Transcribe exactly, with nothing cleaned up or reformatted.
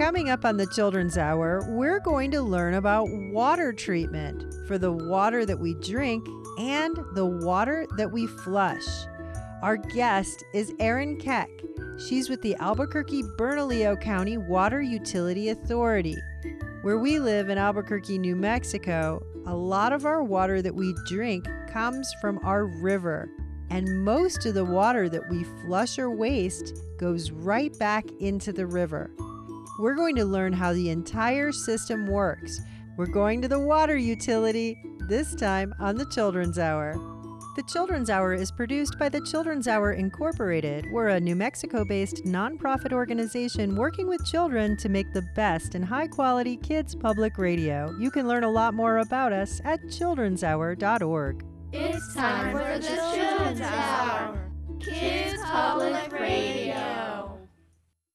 Coming up on the Children's Hour, we're going to learn about water treatment for the water that we drink and the water that we flush. Our guest is Erin Keck. She's with the Albuquerque Bernalillo County Water Utility Authority. Where we live in Albuquerque, New Mexico, a lot of our water that we drink comes from our river. And most of the water that we flush or waste goes right back into the river. We're going to learn how the entire system works. We're going to the water utility, this time on the Children's Hour. The Children's Hour is produced by the Children's Hour Incorporated. We're a New Mexico-based nonprofit organization working with children to make the best in high-quality kids public radio. You can learn a lot more about us at children's hour dot org. It's time for the Children's Hour, Kids Public Radio.